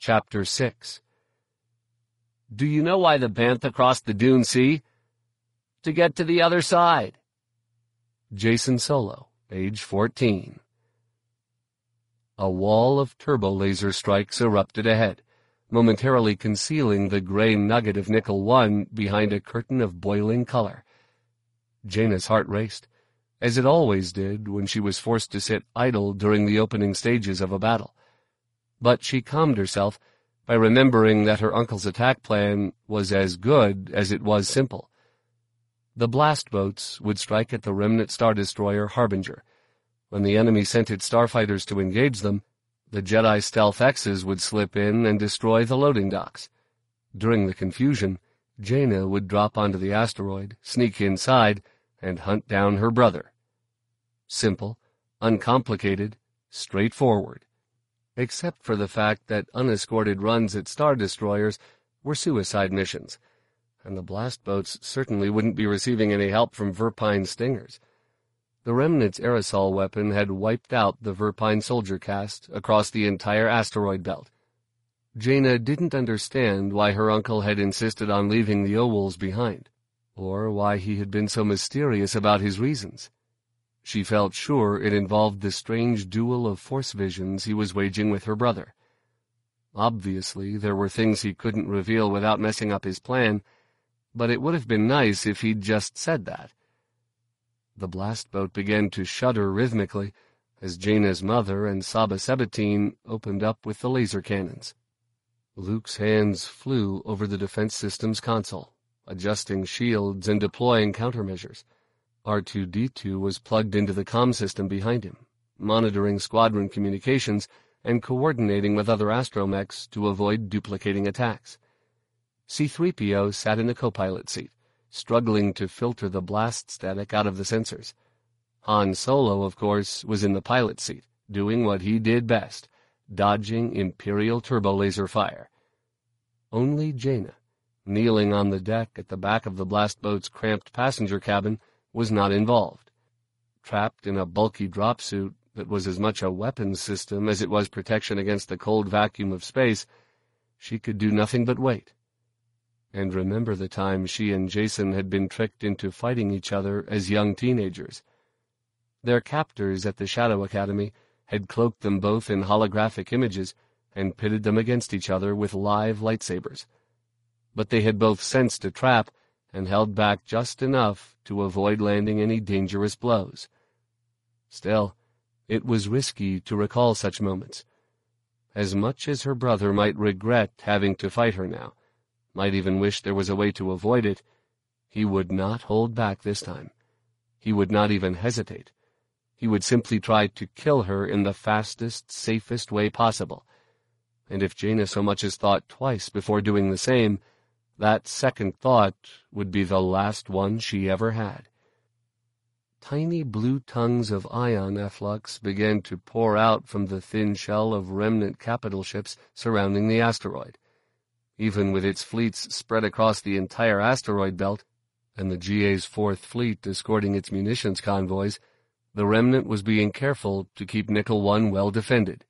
Chapter 6. Do you know why the Bantha crossed the Dune Sea? To get to the other side. Jason Solo, age 14. A wall of turbo-laser strikes erupted ahead, momentarily concealing the gray nugget of Nickel-1 behind a curtain of boiling color. Jaina's heart raced, as it always did when she was forced to sit idle during the opening stages of a battle. But she calmed herself by remembering that her uncle's attack plan was as good as it was simple. The blast boats would strike at the remnant Star Destroyer Harbinger. When the enemy sent its starfighters to engage them, the Jedi Stealth X's would slip in and destroy the loading docks. During the confusion, Jaina would drop onto the asteroid, sneak inside, and hunt down her brother. Simple, uncomplicated, straightforward. Except for the fact that unescorted runs at Star Destroyers were suicide missions, and the blast boats certainly wouldn't be receiving any help from Verpine stingers. The Remnant's aerosol weapon had wiped out the Verpine soldier caste across the entire asteroid belt. Jaina didn't understand why her uncle had insisted on leaving the Owls behind, or why he had been so mysterious about his reasons. She felt sure it involved the strange duel of force visions he was waging with her brother. Obviously, there were things he couldn't reveal without messing up his plan, but it would have been nice if he'd just said that. The blast boat began to shudder rhythmically as Jaina's mother and Saba Sabatine opened up with the laser cannons. Luke's hands flew over the defense system's console, adjusting shields and deploying countermeasures. R2-D2 was plugged into the comm system behind him, monitoring squadron communications and coordinating with other astromechs to avoid duplicating attacks. C-3PO sat in the co-pilot seat, struggling to filter the blast static out of the sensors. Han Solo, of course, was in the pilot seat, doing what he did best, dodging Imperial turbo-laser fire. Only Jaina, kneeling on the deck at the back of the blast boat's cramped passenger cabin, was not involved. Trapped in a bulky drop suit that was as much a weapons system as it was protection against the cold vacuum of space, she could do nothing but wait. And remember the time she and Jason had been tricked into fighting each other as young teenagers. Their captors at the Shadow Academy had cloaked them both in holographic images and pitted them against each other with live lightsabers. But they had both sensed a trap and held back just enough to avoid landing any dangerous blows. Still, it was risky to recall such moments. As much as her brother might regret having to fight her now, might even wish there was a way to avoid it, he would not hold back this time. He would not even hesitate. He would simply try to kill her in the fastest, safest way possible. And if Jaina so much as thought twice before doing the same, that second thought would be the last one she ever had. Tiny blue tongues of ion efflux began to pour out from the thin shell of remnant capital ships surrounding the asteroid. Even with its fleets spread across the entire asteroid belt, and the GA's Fourth Fleet escorting its munitions convoys, the remnant was being careful to keep Nickel-1 well defended.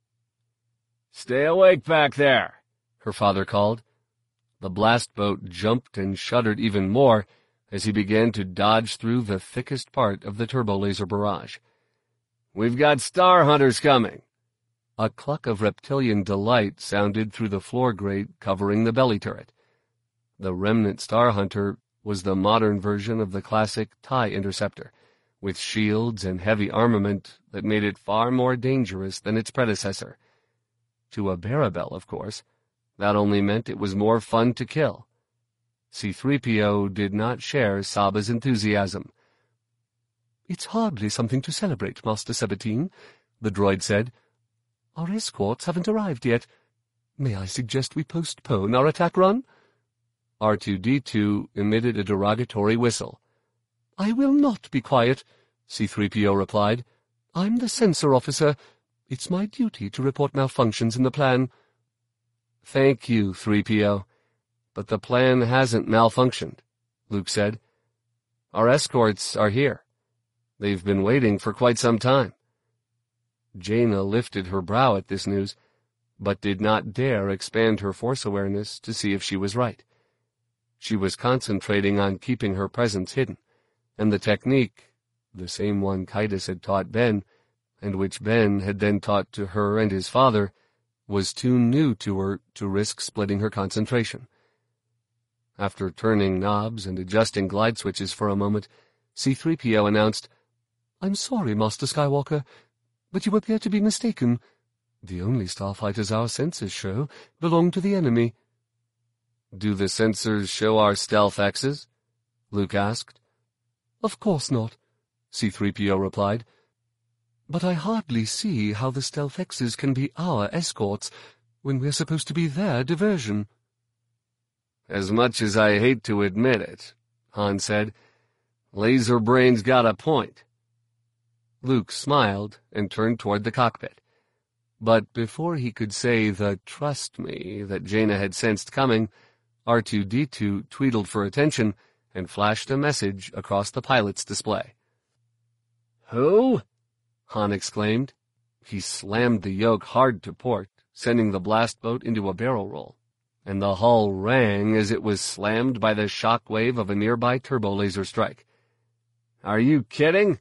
"Stay awake back there," her father called. The blast boat jumped and shuddered even more as he began to dodge through the thickest part of the turbo-laser barrage. "We've got Star Hunters coming." A cluck of reptilian delight sounded through the floor grate covering the belly turret. The remnant Star Hunter was the modern version of the classic TIE Interceptor, with shields and heavy armament that made it far more dangerous than its predecessor. To a Barabel, of course, that only meant it was more fun to kill. C-3PO did not share Saba's enthusiasm. "It's hardly something to celebrate, Master Sabatine," the droid said. "Our escorts haven't arrived yet. May I suggest we postpone our attack run?" R2-D2 emitted a derogatory whistle. "I will not be quiet," C-3PO replied. "I'm the censor officer. It's my duty to report malfunctions in the plan." "Thank you, 3PO. But the plan hasn't malfunctioned," Luke said. "Our escorts are here. They've been waiting for quite some time." Jaina lifted her brow at this news. but did not dare expand her force awareness to see if she was right. She was concentrating on keeping her presence hidden, and the technique, the same one Kaitis had taught Ben, and which Ben had then taught to her and his father, was too new to her to risk splitting her concentration. After turning knobs and adjusting glide switches for a moment, C-3PO announced, "I'm sorry, Master Skywalker, but you appear to be mistaken. The only starfighters our sensors show belong to the enemy." "Do the sensors show our stealth X's?" Luke asked. "Of course not," C-3PO replied. "But I hardly see how the stealth X's can be our escorts when we're supposed to be their diversion." "As much as I hate to admit it," Han said, "Laser Brain's got a point." Luke smiled and turned toward the cockpit. But before he could say the "trust me" that Jaina had sensed coming, R2-D2 tweedled for attention and flashed a message across the pilot's display. "Who?" Han exclaimed. He slammed the yoke hard to port, sending the blast boat into a barrel roll, and the hull rang as it was slammed by the shock wave of a nearby turbo laser strike. "Are you kidding?"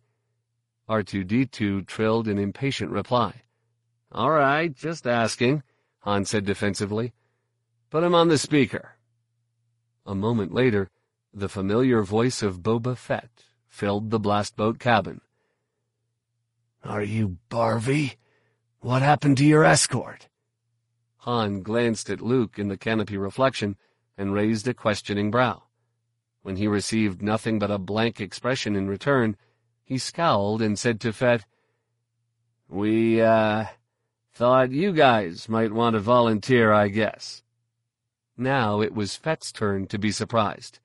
R2-D2 trilled an impatient reply. "All right, just asking," Han said defensively. "Put him on the speaker." A moment later, the familiar voice of Boba Fett filled the blast boat cabin. "Are you Barvey? What happened to your escort?" Han glanced at Luke in the canopy reflection and raised a questioning brow. When he received nothing but a blank expression in return, he scowled and said to Fett, "We, thought you guys might want to volunteer, I guess." Now it was Fett's turn to be surprised.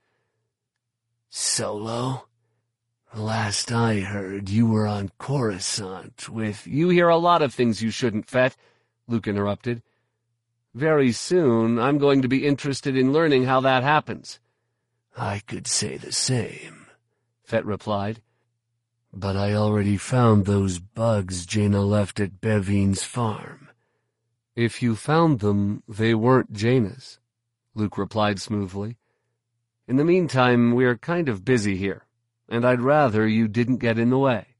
"Solo? Last I heard, you were on Coruscant with—" "You hear a lot of things you shouldn't, Fett," Luke interrupted. "Very soon, I'm going to be interested in learning how that happens." "I could say the same," Fett replied. "But I already found those bugs Jaina left at Bevin's farm." "If you found them, they weren't Jaina's," Luke replied smoothly. "In the meantime, we're kind of busy here, and I'd rather you didn't get in the way."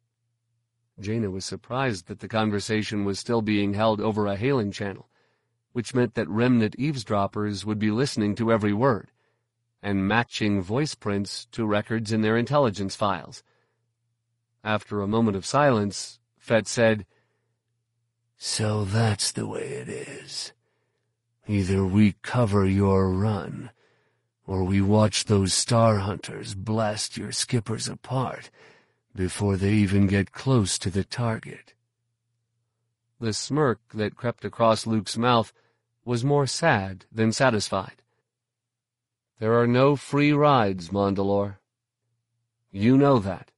Jaina was surprised that the conversation was still being held over a hailing channel, which meant that remnant eavesdroppers would be listening to every word, and matching voice prints to records in their intelligence files. After a moment of silence, Fett said, "So that's the way it is. Either we cover your run, or we watch those Star Hunters blast your skippers apart before they even get close to the target." The smirk that crept across Luke's mouth was more sad than satisfied. "There are no free rides, Mandalore. You know that."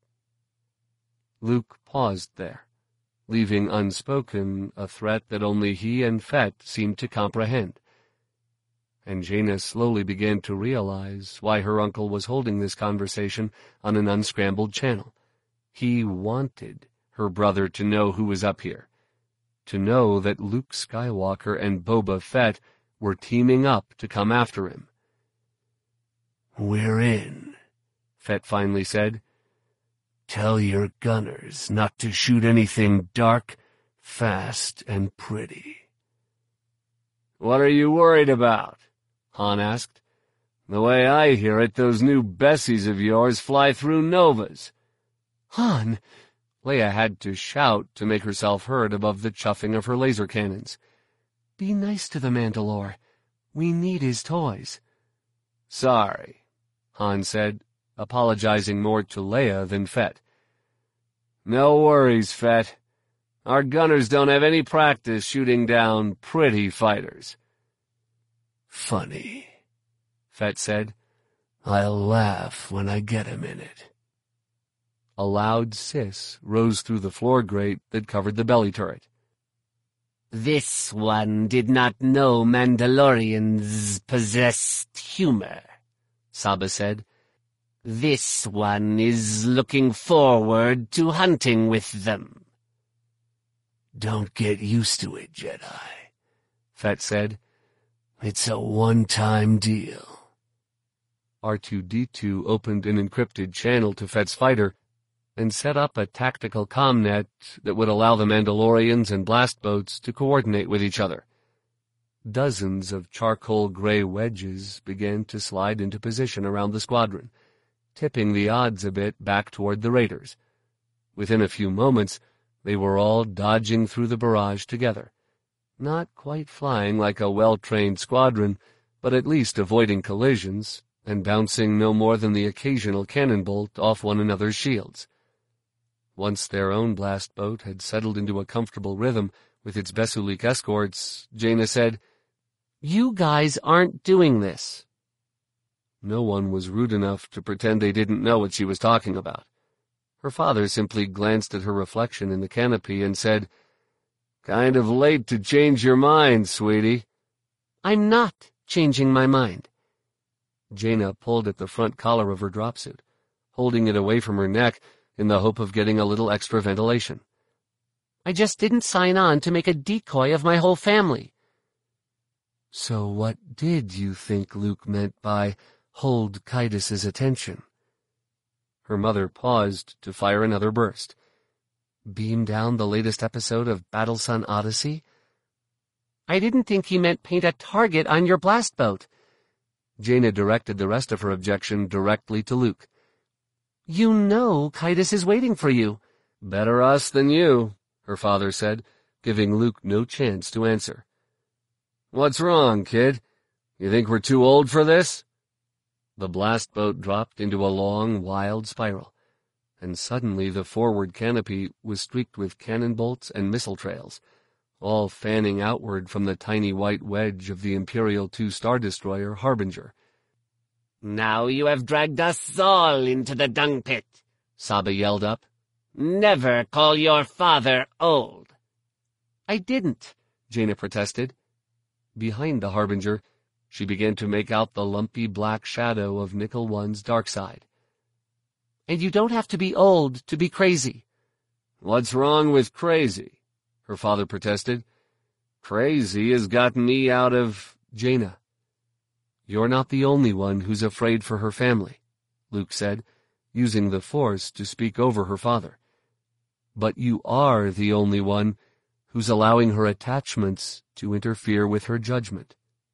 Luke paused there, leaving unspoken a threat that only he and Fett seemed to comprehend. And Jaina slowly began to realize why her uncle was holding this conversation on an unscrambled channel. He wanted her brother to know who was up here, to know that Luke Skywalker and Boba Fett were teaming up to come after him. "We're in," Fett finally said. "Tell your gunners not to shoot anything dark, fast, and pretty." "What are you worried about?" Han asked. "The way I hear it, those new Bessies of yours fly through novas." "Han!" Leia had to shout to make herself heard above the chuffing of her laser cannons. "Be nice to the Mandalore. We need his toys." "Sorry," Han said, apologizing more to Leia than Fett. "No worries, Fett. Our gunners don't have any practice shooting down pretty fighters." "Funny," Fett said. "I'll laugh when I get a minute." A loud hiss rose through the floor grate that covered the belly turret. "This one did not know Mandalorians possessed humor," Saba said. "This one is looking forward to hunting with them." "Don't get used to it, Jedi," Fett said. "It's a one-time deal." R2-D2 opened an encrypted channel to Fett's fighter and set up a tactical comnet that would allow the Mandalorians and blast boats to coordinate with each other. Dozens of charcoal-gray wedges began to slide into position around the squadron, tipping the odds a bit back toward the raiders. Within a few moments, they were all dodging through the barrage together, not quite flying like a well-trained squadron, but at least avoiding collisions and bouncing no more than the occasional cannon bolt off one another's shields. Once their own blast boat had settled into a comfortable rhythm with its Bessulik escorts, Jaina said, "You guys aren't doing this." No one was rude enough to pretend they didn't know what she was talking about. Her father simply glanced at her reflection in the canopy and said, "Kind of late to change your mind, sweetie." "I'm not changing my mind." Jaina pulled at the front collar of her dropsuit, holding it away from her neck in the hope of getting a little extra ventilation. "I just didn't sign on to make a decoy of my whole family." "So what did you think Luke meant by hold Kaitus's attention?" Her mother paused to fire another burst. "Beam down the latest episode of Battlesun Odyssey?" "I didn't think he meant paint a target on your blast boat." Jaina directed the rest of her objection directly to Luke. "You know Kaitus is waiting for you." "Better us than you," her father said, giving Luke no chance to answer. "What's wrong, kid? You think we're too old for this?" The blast boat dropped into a long, wild spiral, and suddenly the forward canopy was streaked with cannon bolts and missile trails, all fanning outward from the tiny white wedge of the Imperial II Star Destroyer Harbinger. "Now you have dragged us all into the dung pit," Saba yelled up. "Never call your father old." "I didn't," Jaina protested. Behind the Harbinger, she began to make out the lumpy black shadow of Nickel One's dark side. "And you don't have to be old to be crazy." "What's wrong with crazy?" her father protested. "Crazy has gotten me out of—" "Jaina, you're not the only one who's afraid for her family," Luke said, using the Force to speak over her father. "But you are the only one who's allowing her attachments to interfere with her judgment."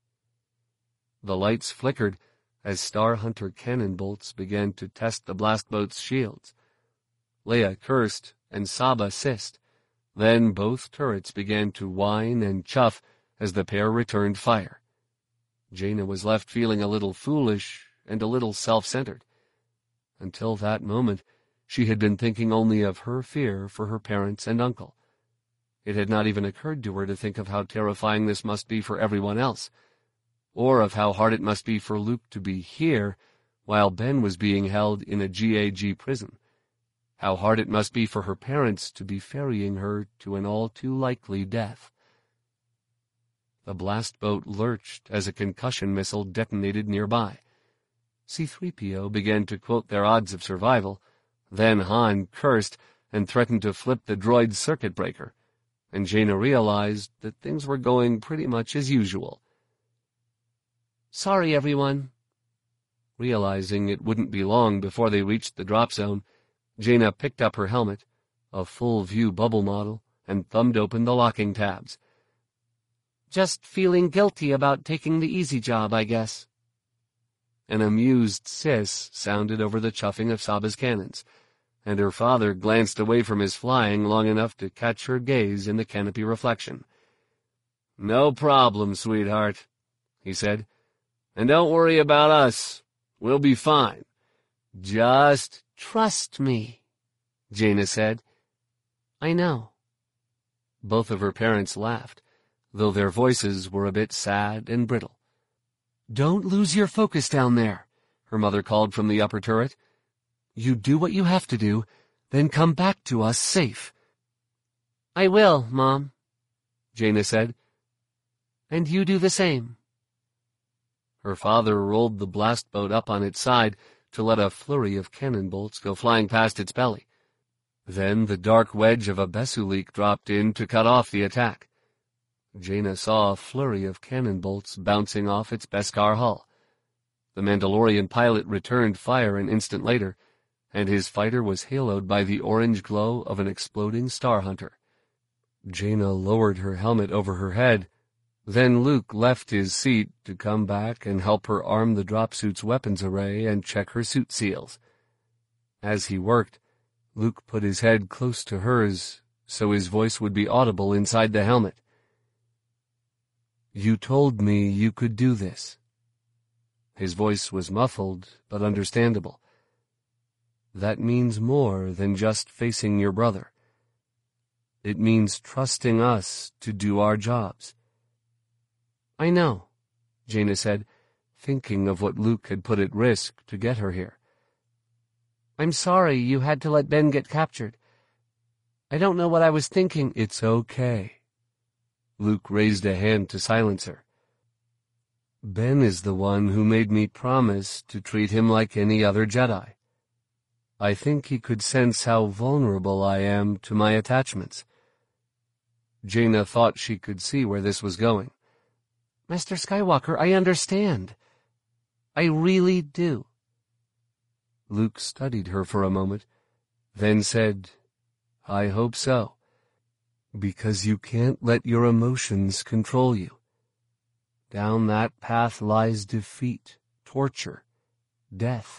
The lights flickered as Star Hunter cannon bolts began to test the blast boat's shields. Leia cursed and Saba hissed. Then both turrets began to whine and chuff as the pair returned fire. Jaina was left feeling a little foolish and a little self-centered. Until that moment, she had been thinking only of her fear for her parents and uncle. It had not even occurred to her to think of how terrifying this must be for everyone else, or of how hard it must be for Luke to be here while Ben was being held in a GAG prison. How hard it must be for her parents to be ferrying her to an all-too-likely death. The blast boat lurched as a concussion missile detonated nearby. C-3PO began to quote their odds of survival. Then Han cursed and threatened to flip the droid's circuit breaker, and Jaina realized that things were going pretty much as usual. "Sorry, everyone." Realizing it wouldn't be long before they reached the drop zone, Jaina picked up her helmet, a full-view bubble model, and thumbed open the locking tabs. "Just feeling guilty about taking the easy job, I guess." An amused hiss sounded over the chuffing of Saba's cannons, and her father glanced away from his flying long enough to catch her gaze in the canopy reflection. "No problem, sweetheart," he said. "And don't worry about us. We'll be fine. Just trust me," Jaina said. "I know." Both of her parents laughed, though their voices were a bit sad and brittle. "Don't lose your focus down there," her mother called from the upper turret. "You do what you have to do, then come back to us safe." "I will, Mom," Jaina said. "And you do the same." Her father rolled the blast boat up on its side to let a flurry of cannon bolts go flying past its belly. Then the dark wedge of a Bessulik dropped in to cut off the attack. Jaina saw a flurry of cannon bolts bouncing off its Beskar hull. The Mandalorian pilot returned fire an instant later, and his fighter was haloed by the orange glow of an exploding Star Hunter. Jaina lowered her helmet over her head. Then Luke left his seat to come back and help her arm the dropsuit's weapons array and check her suit seals. As he worked, Luke put his head close to hers so his voice would be audible inside the helmet. "You told me you could do this." His voice was muffled, but understandable. "That means more than just facing your brother. It means trusting us to do our jobs." "I know," Jaina said, thinking of what Luke had put at risk to get her here. "I'm sorry you had to let Ben get captured. I don't know what I was thinking." "It's okay." Luke raised a hand to silence her. "Ben is the one who made me promise to treat him like any other Jedi. I think he could sense how vulnerable I am to my attachments." Jaina thought she could see where this was going. "Master Skywalker, I understand. I really do." Luke studied her for a moment, then said, "I hope so, because you can't let your emotions control you. Down that path lies defeat, torture, death.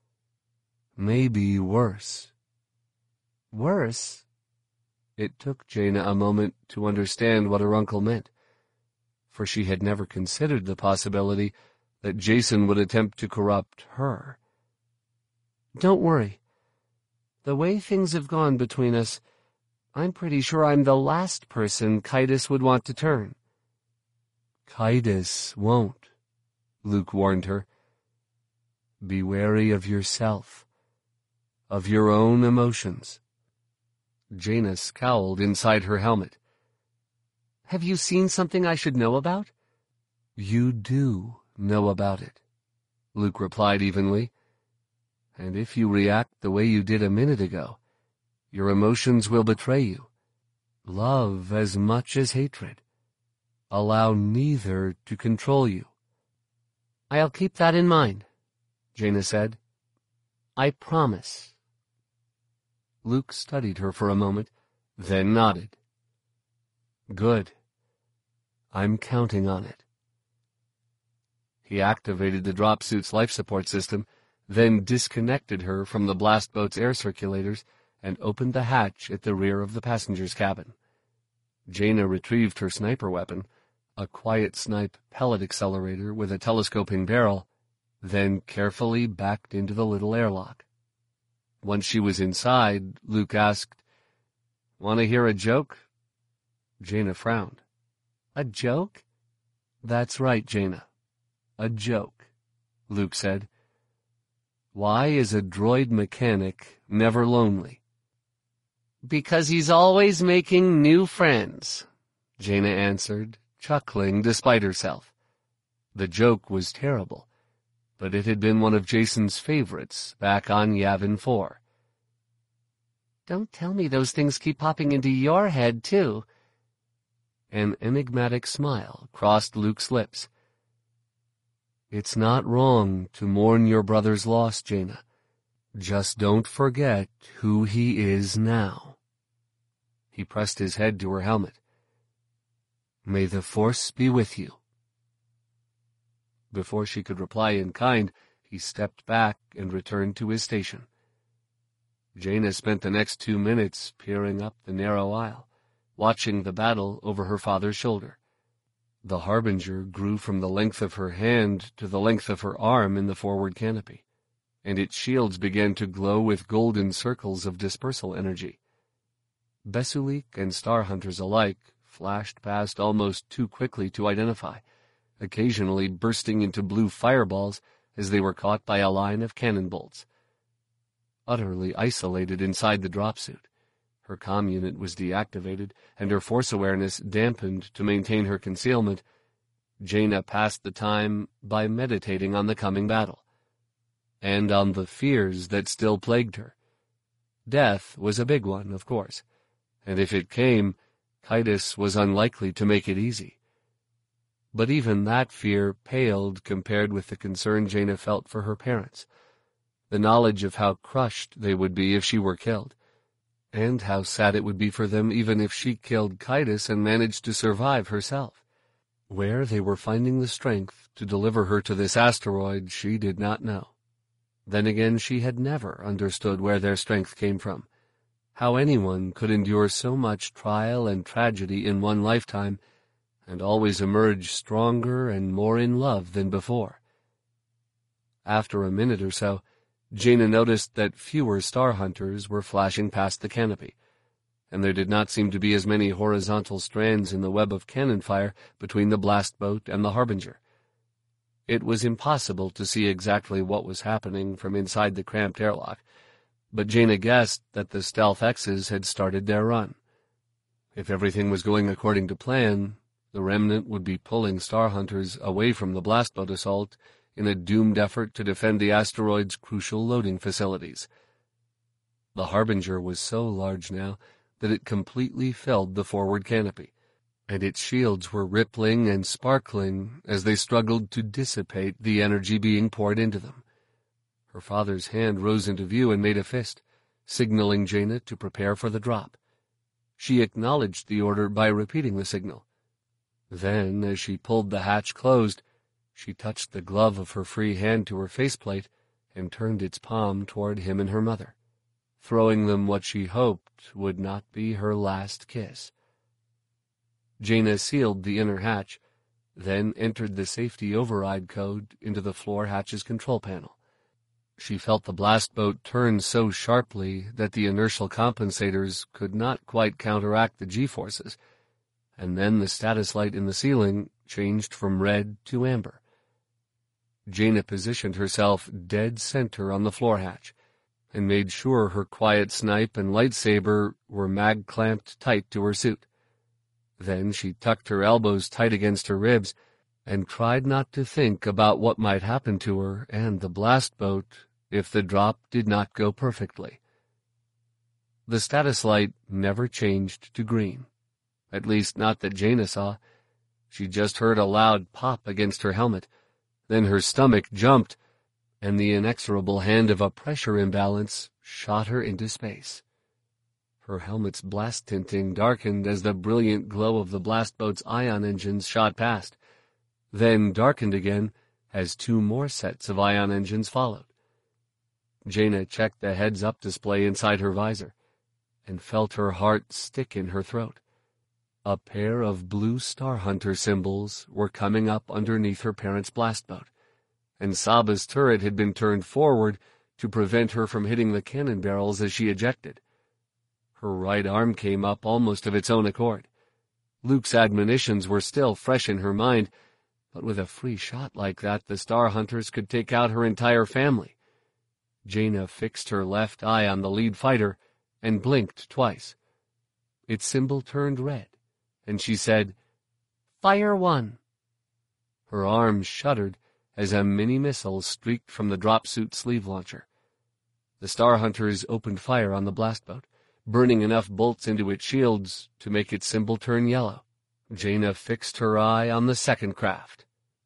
Maybe worse." "Worse?" It took Jaina a moment to understand what her uncle meant, for she had never considered the possibility that Jacen would attempt to corrupt her. "Don't worry. The way things have gone between us, I'm pretty sure I'm the last person Kaitis would want to turn." "Kaitis won't," Luke warned her. "Be wary of yourself, of your own emotions." Jaina scowled inside her helmet. "Have you seen something I should know about?" "You do know about it," Luke replied evenly. "And if you react the way you did a minute ago, your emotions will betray you. Love as much as hatred. Allow neither to control you." "I'll keep that in mind," Jaina said. "I promise." Luke studied her for a moment, then nodded. "Good. I'm counting on it." He activated the dropsuit's life support system, then disconnected her from the blast boat's air circulators and opened the hatch at the rear of the passenger's cabin. Jaina retrieved her sniper weapon, a quiet snipe pellet accelerator with a telescoping barrel, then carefully backed into the little airlock. Once she was inside, Luke asked, "Want to hear a joke?" Jaina frowned. "A joke?" "That's right, Jaina. A joke," Luke said. "Why is a droid mechanic never lonely?" "Because he's always making new friends," Jaina answered, chuckling despite herself. The joke was terrible, but it had been one of Jacen's favorites back on Yavin 4. "Don't tell me those things keep popping into your head, too." An enigmatic smile crossed Luke's lips. "It's not wrong to mourn your brother's loss, Jaina. Just don't forget who he is now." He pressed his head to her helmet. "May the Force be with you." Before she could reply in kind, he stepped back and returned to his station. Jaina spent the next 2 minutes peering up the narrow aisle, watching the battle over her father's shoulder. The Harbinger grew from the length of her hand to the length of her arm in the forward canopy, and its shields began to glow with golden circles of dispersal energy. Besulik and Star Hunters alike flashed past almost too quickly to identify, occasionally bursting into blue fireballs as they were caught by a line of cannon bolts. Utterly isolated inside the dropsuit, her comm unit was deactivated and her force awareness dampened to maintain her concealment, Jaina passed the time by meditating on the coming battle, and on the fears that still plagued her. Death was a big one, of course, and if it came, Kaitis was unlikely to make it easy. But even that fear paled compared with the concern Jaina felt for her parents, the knowledge of how crushed they would be if she were killed, and how sad it would be for them even if she killed Kaitis and managed to survive herself. Where they were finding the strength to deliver her to this asteroid, she did not know. Then again, she had never understood where their strength came from, how anyone could endure so much trial and tragedy in one lifetime and always emerge stronger and more in love than before. After a minute or so, Jaina noticed that fewer star hunters were flashing past the canopy, and there did not seem to be as many horizontal strands in the web of cannon fire between the blast boat and the Harbinger. It was impossible to see exactly what was happening from inside the cramped airlock, but Jaina guessed that the Stealth X's had started their run. If everything was going according to plan, the Remnant would be pulling star hunters away from the blast boat assault in a doomed effort to defend the asteroid's crucial loading facilities. The Harbinger was so large now that it completely filled the forward canopy, and its shields were rippling and sparkling as they struggled to dissipate the energy being poured into them. Her father's hand rose into view and made a fist, signaling Jaina to prepare for the drop. She acknowledged the order by repeating the signal. Then, as she pulled the hatch closed, she touched the glove of her free hand to her faceplate and turned its palm toward him and her mother, throwing them what she hoped would not be her last kiss. Jaina sealed the inner hatch, then entered the safety override code into the floor hatch's control panel. She felt the blast boat turn so sharply that the inertial compensators could not quite counteract the G-forces, and then the status light in the ceiling changed from red to amber. Jaina positioned herself dead center on the floor hatch, and made sure her quiet snipe and lightsaber were mag-clamped tight to her suit. Then she tucked her elbows tight against her ribs and tried not to think about what might happen to her and the blast boat if the drop did not go perfectly. The status light never changed to green, at least not that Jaina saw. She just heard a loud pop against her helmet. Then her stomach jumped, and the inexorable hand of a pressure imbalance shot her into space. Her helmet's blast tinting darkened as the brilliant glow of the blast boat's ion engines shot past, then darkened again as two more sets of ion engines followed. Jaina checked the heads-up display inside her visor and felt her heart stick in her throat. A pair of blue Star Hunter symbols were coming up underneath her parents' blast boat, and Saba's turret had been turned forward to prevent her from hitting the cannon barrels as she ejected. Her right arm came up almost of its own accord. Luke's admonitions were still fresh in her mind, but with a free shot like that, the Star Hunters could take out her entire family. Jaina fixed her left eye on the lead fighter and blinked twice. Its symbol turned red, and she said, "Fire 1." Her arms shuddered as a mini-missile streaked from the drop-suit sleeve launcher. The Star Hunters opened fire on the blast boat, burning enough bolts into its shields to make its symbol turn yellow. Jaina fixed her eye on the second craft.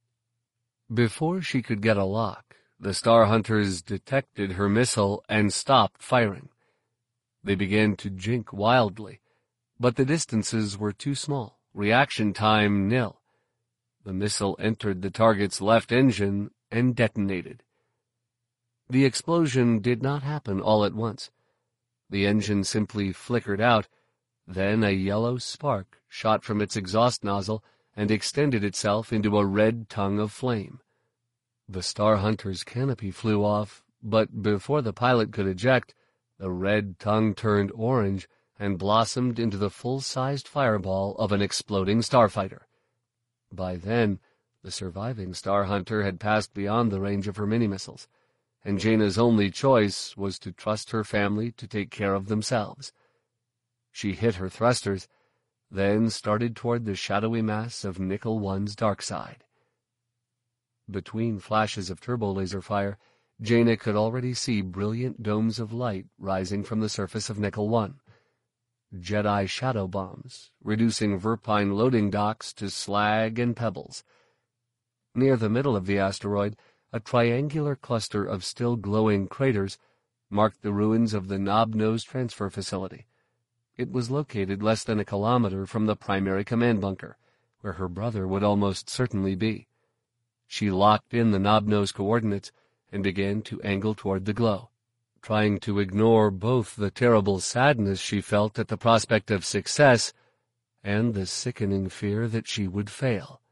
Before she could get a lock, the Star Hunters detected her missile and stopped firing. They began to jink wildly, but the distances were too small, reaction time nil. The missile entered the target's left engine and detonated. The explosion did not happen all at once. The engine simply flickered out, then a yellow spark shot from its exhaust nozzle and extended itself into a red tongue of flame. The Star Hunter's canopy flew off, but before the pilot could eject, the red tongue turned orange and blossomed into the full-sized fireball of an exploding starfighter. By then, the surviving Star Hunter had passed beyond the range of her mini-missiles, and Jaina's only choice was to trust her family to take care of themselves. She hit her thrusters, then started toward the shadowy mass of Nickel 1's dark side. Between flashes of turbo-laser fire, Jaina could already see brilliant domes of light rising from the surface of Nickel 1. Jedi shadow bombs, reducing Verpine loading docks to slag and pebbles. Near the middle of the asteroid, a triangular cluster of still glowing craters marked the ruins of the Knob-Nose Transfer Facility. It was located less than a kilometer from the primary command bunker, where her brother would almost certainly be. She locked in the Knob-Nose coordinates and began to angle toward the glow, trying to ignore both the terrible sadness she felt at the prospect of success and the sickening fear that she would fail.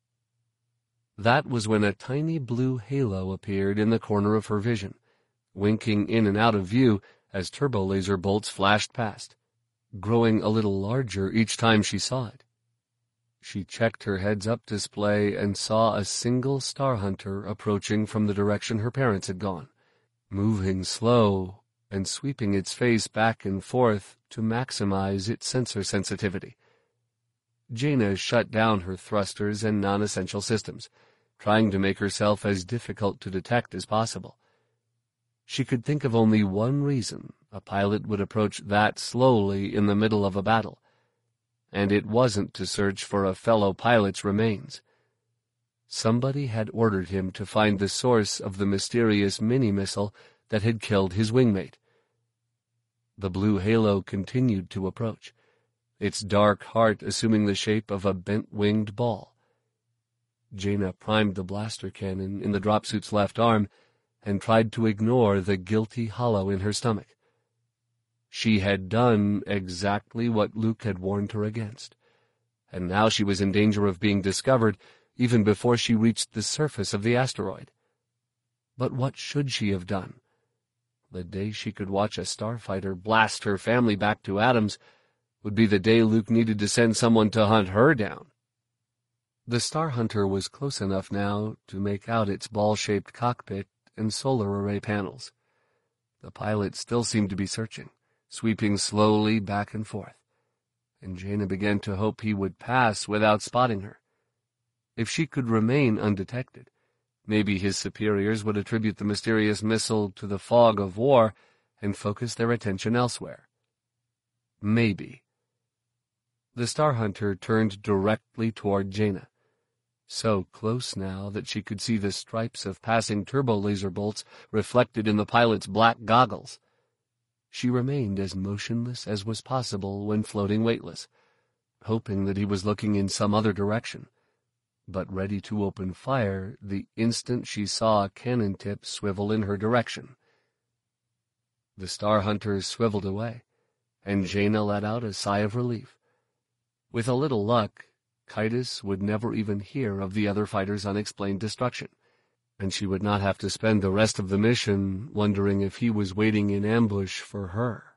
That was when a tiny blue halo appeared in the corner of her vision, winking in and out of view as turbo-laser bolts flashed past, growing a little larger each time she saw it. She checked her heads-up display and saw a single Star Hunter approaching from the direction her parents had gone, moving slow and sweeping its face back and forth to maximize its sensor sensitivity. Jaina shut down her thrusters and non-essential systems, trying to make herself as difficult to detect as possible. She could think of only one reason a pilot would approach that slowly in the middle of a battle, and it wasn't to search for a fellow pilot's remains. Somebody had ordered him to find the source of the mysterious mini-missile that had killed his wingmate. The blue halo continued to approach, its dark heart assuming the shape of a bent-winged ball. Jaina primed the blaster cannon in the dropsuit's left arm and tried to ignore the guilty hollow in her stomach. She had done exactly what Luke had warned her against, and now she was in danger of being discovered even before she reached the surface of the asteroid. But what should she have done? The day she could watch a starfighter blast her family back to atoms would be the day Luke needed to send someone to hunt her down. The Star Hunter was close enough now to make out its ball-shaped cockpit and solar array panels. The pilot still seemed to be searching, sweeping slowly back and forth, and Jaina began to hope he would pass without spotting her. If she could remain undetected, maybe his superiors would attribute the mysterious missile to the fog of war and focus their attention elsewhere. Maybe. The Star Hunter turned directly toward Jaina, so close now that she could see the stripes of passing turbo-laser bolts reflected in the pilot's black goggles. She remained as motionless as was possible when floating weightless, hoping that he was looking in some other direction, but ready to open fire the instant she saw a cannon tip swivel in her direction. The Star Hunter swiveled away, and Jaina let out a sigh of relief. With a little luck, Kaitis would never even hear of the other fighter's unexplained destruction, and she would not have to spend the rest of the mission wondering if he was waiting in ambush for her.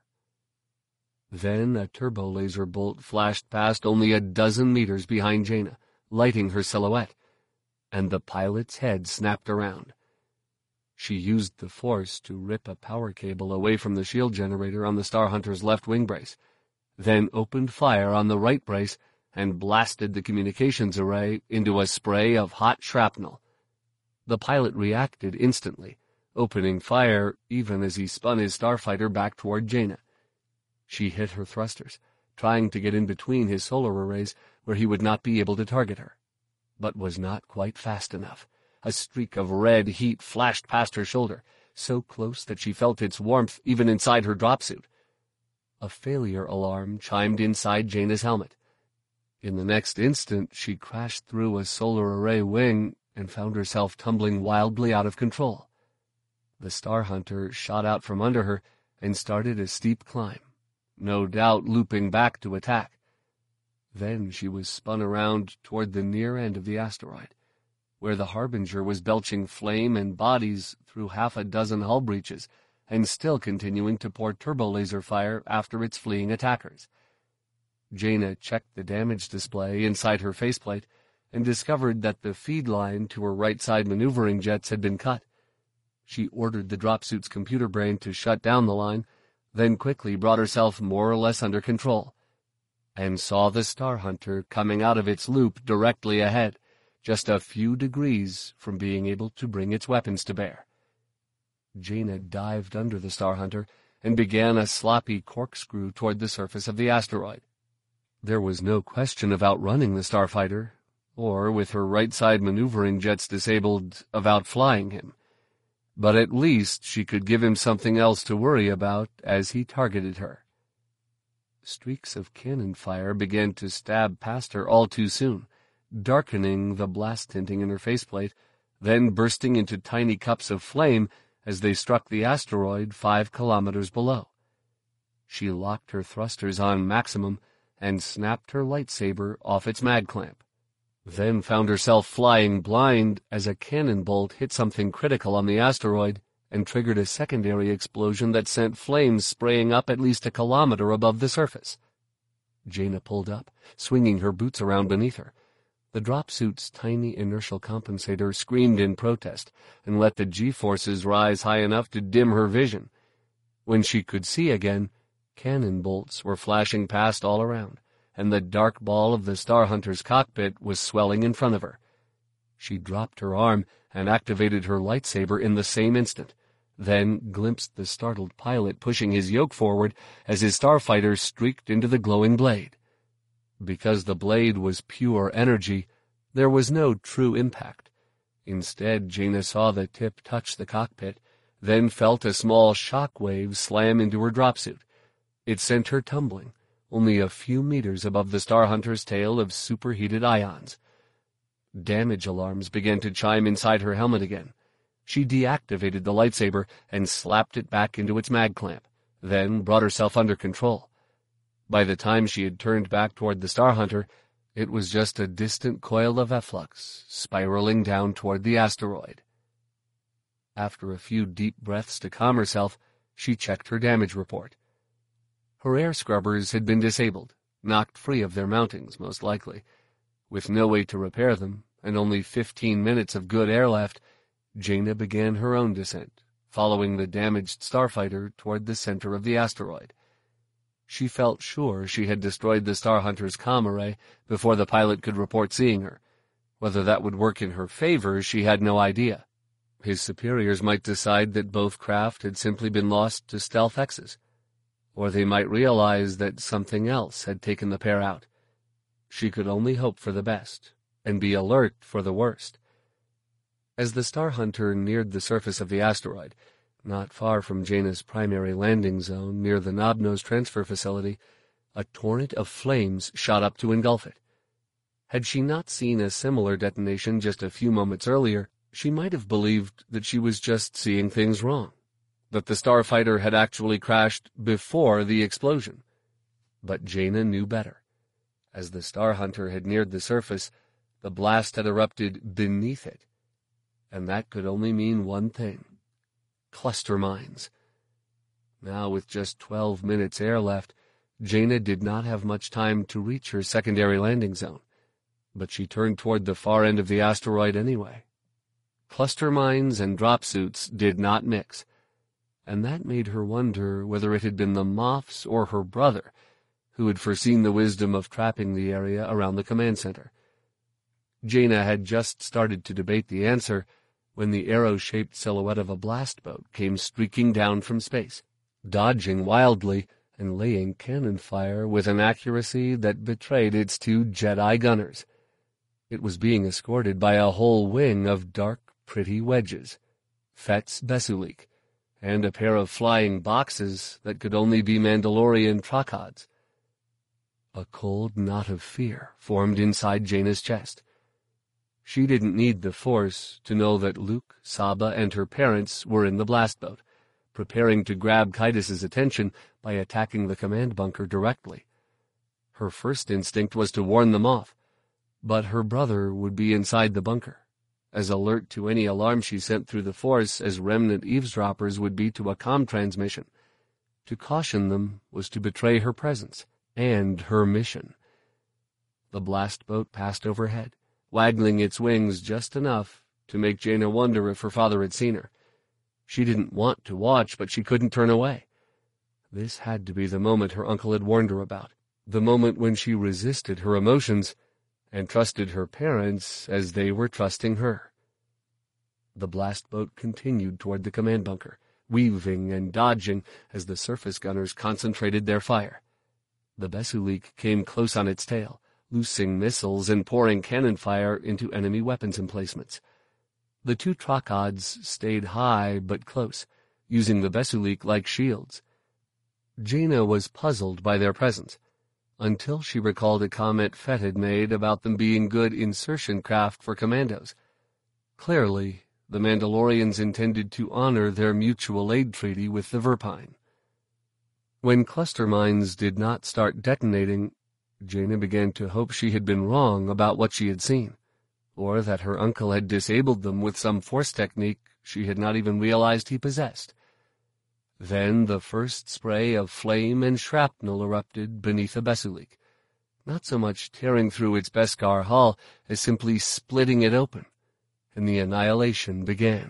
Then a turbo-laser bolt flashed past only a dozen meters behind Jaina, lighting her silhouette, and the pilot's head snapped around. She used the force to rip a power cable away from the shield generator on the Star Hunter's left wing brace, then opened fire on the right brace and blasted the communications array into a spray of hot shrapnel. The pilot reacted instantly, opening fire even as he spun his starfighter back toward Jaina. She hit her thrusters, trying to get in between his solar arrays where he would not be able to target her, but was not quite fast enough. A streak of red heat flashed past her shoulder, so close that she felt its warmth even inside her dropsuit. A failure alarm chimed inside Jaina's helmet. In the next instant, she crashed through a solar array wing and found herself tumbling wildly out of control. The Star Hunter shot out from under her and started a steep climb, no doubt looping back to attack. Then she was spun around toward the near end of the asteroid, where the Harbinger was belching flame and bodies through half a dozen hull breaches and still continuing to pour turbo-laser fire after its fleeing attackers. Jaina checked the damage display inside her faceplate and discovered that the feed line to her right-side maneuvering jets had been cut. She ordered the dropsuit's computer brain to shut down the line, then quickly brought herself more or less under control, and saw the Star Hunter coming out of its loop directly ahead, just a few degrees from being able to bring its weapons to bear. Jaina dived under the Star Hunter and began a sloppy corkscrew toward the surface of the asteroid. There was no question of outrunning the starfighter, or, with her right-side maneuvering jets disabled, of outflying him. But at least she could give him something else to worry about as he targeted her. Streaks of cannon fire began to stab past her all too soon, darkening the blast tinting in her faceplate, then bursting into tiny cups of flame as they struck the asteroid 5 kilometers below. She locked her thrusters on maximum and snapped her lightsaber off its mag clamp, then found herself flying blind as a cannon bolt hit something critical on the asteroid and triggered a secondary explosion that sent flames spraying up at least a kilometer above the surface. Jaina pulled up, swinging her boots around beneath her. The drop suit's tiny inertial compensator screamed in protest and let the G-forces rise high enough to dim her vision. When she could see again, cannon bolts were flashing past all around, and the dark ball of the Star Hunter's cockpit was swelling in front of her. She dropped her arm and activated her lightsaber in the same instant, then glimpsed the startled pilot pushing his yoke forward as his starfighter streaked into the glowing blade. Because the blade was pure energy, there was no true impact. Instead, Jaina saw the tip touch the cockpit, then felt a small shock wave slam into her dropsuit. It sent her tumbling, only a few meters above the Star Hunter's tail of superheated ions. Damage alarms began to chime inside her helmet again. She deactivated the lightsaber and slapped it back into its mag clamp, then brought herself under control. By the time she had turned back toward the Star Hunter, it was just a distant coil of efflux spiraling down toward the asteroid. After a few deep breaths to calm herself, she checked her damage report. Her air scrubbers had been disabled, knocked free of their mountings, most likely. With no way to repair them, and only 15 minutes of good air left, Jaina began her own descent, following the damaged starfighter toward the center of the asteroid. She felt sure she had destroyed the Star Hunter's comm array before the pilot could report seeing her. Whether that would work in her favor, she had no idea. His superiors might decide that both craft had simply been lost to stealth X's, or they might realize that something else had taken the pair out. She could only hope for the best, and be alert for the worst. As the Star Hunter neared the surface of the asteroid, not far from Jaina's primary landing zone near the Knobnose transfer facility, a torrent of flames shot up to engulf it. Had she not seen a similar detonation just a few moments earlier, she might have believed that she was just seeing things wrong, that the starfighter had actually crashed before the explosion. But Jaina knew better. As the Star Hunter had neared the surface, the blast had erupted beneath it, and that could only mean one thing: cluster mines. Now, with just 12 minutes air left, Jaina did not have much time to reach her secondary landing zone, but she turned toward the far end of the asteroid anyway. Cluster mines and drop suits did not mix, and that made her wonder whether it had been the Moffs or her brother who had foreseen the wisdom of trapping the area around the command center. Jaina had just started to debate the answer when the arrow-shaped silhouette of a blast boat came streaking down from space, dodging wildly and laying cannon fire with an accuracy that betrayed its 2 Jedi gunners. It was being escorted by a whole wing of dark, pretty wedges, Fets Besulik, and a pair of flying boxes that could only be Mandalorian trocods. A cold knot of fear formed inside Jaina's chest. She didn't need the Force to know that Luke, Saba, and her parents were in the blast boat, preparing to grab Kaitus's attention by attacking the command bunker directly. Her first instinct was to warn them off, but her brother would be inside the bunker, as alert to any alarm she sent through the Force as remnant eavesdroppers would be to a comm transmission. To caution them was to betray her presence and her mission. The blast boat passed overhead, waggling its wings just enough to make Jaina wonder if her father had seen her. She didn't want to watch, but she couldn't turn away. This had to be the moment her uncle had warned her about, the moment when she resisted her emotions and trusted her parents as they were trusting her. The blast boat continued toward the command bunker, weaving and dodging as the surface gunners concentrated their fire. The Besulik came close on its tail, loosing missiles and pouring cannon fire into enemy weapons emplacements. The two Trochods stayed high but close, using the Besulik like shields. Jaina was puzzled by their presence, until she recalled a comment Fett had made about them being good insertion craft for commandos. Clearly, the Mandalorians intended to honor their mutual aid treaty with the Verpine. When cluster mines did not start detonating, Jaina began to hope she had been wrong about what she had seen, or that her uncle had disabled them with some force technique she had not even realized he possessed. Then the first spray of flame and shrapnel erupted beneath a Besulik, not so much tearing through its Beskar hull as simply splitting it open, and the annihilation began.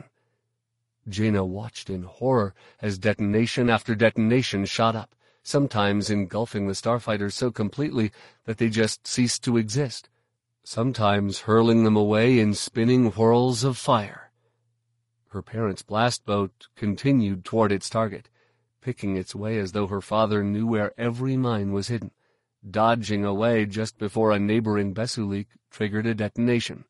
Jaina watched in horror as detonation after detonation shot up, sometimes engulfing the starfighters so completely that they just ceased to exist, sometimes hurling them away in spinning whirls of fire. Her parents' blast boat continued toward its target, picking its way as though her father knew where every mine was hidden, dodging away just before a neighboring Besulik triggered a detonation.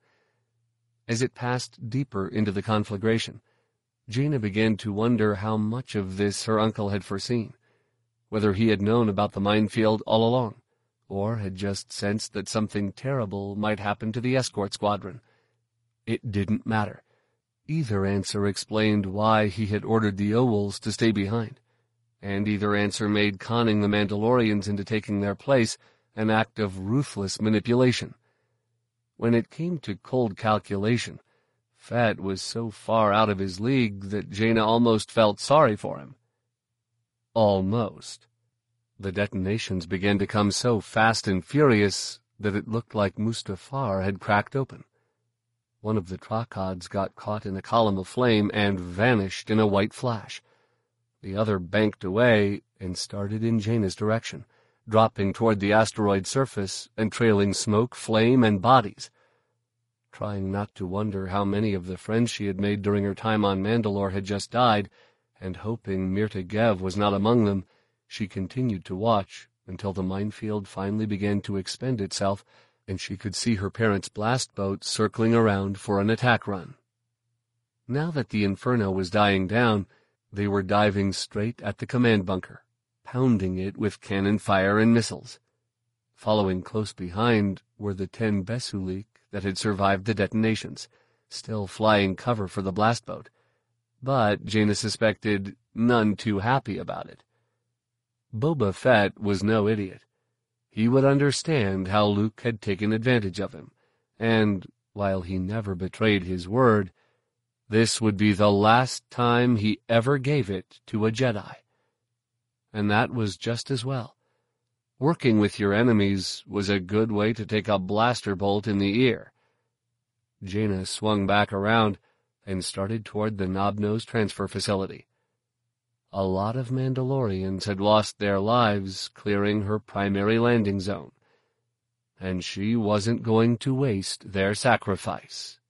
As it passed deeper into the conflagration, Jaina began to wonder how much of this her uncle had foreseen, whether he had known about the minefield all along, or had just sensed that something terrible might happen to the escort squadron. It didn't matter. Either answer explained why he had ordered the Owls to stay behind, and either answer made conning the Mandalorians into taking their place an act of ruthless manipulation. When it came to cold calculation, Fett was so far out of his league that Jaina almost felt sorry for him. Almost. The detonations began to come so fast and furious that it looked like Mustafar had cracked open. One of the Trochods got caught in a column of flame and vanished in a white flash. The other banked away and started in Jaina's direction, dropping toward the asteroid surface and trailing smoke, flame, and bodies. Trying not to wonder how many of the friends she had made during her time on Mandalore had just died, and hoping Mirta Gev was not among them, she continued to watch until the minefield finally began to expend itself and she could see her parents' blast boat circling around for an attack run. Now that the inferno was dying down, they were diving straight at the command bunker, pounding it with cannon fire and missiles. Following close behind were the 10 Besulik that had survived the detonations, still flying cover for the blast boat, but Jaina suspected none too happy about it. Boba Fett was no idiot. He would understand how Luke had taken advantage of him, and, while he never betrayed his word, this would be the last time he ever gave it to a Jedi. And that was just as well. Working with your enemies was a good way to take a blaster bolt in the ear. Jaina swung back around and started toward the Knob-Nose transfer facility. A lot of Mandalorians had lost their lives clearing her primary landing zone, and she wasn't going to waste their sacrifice.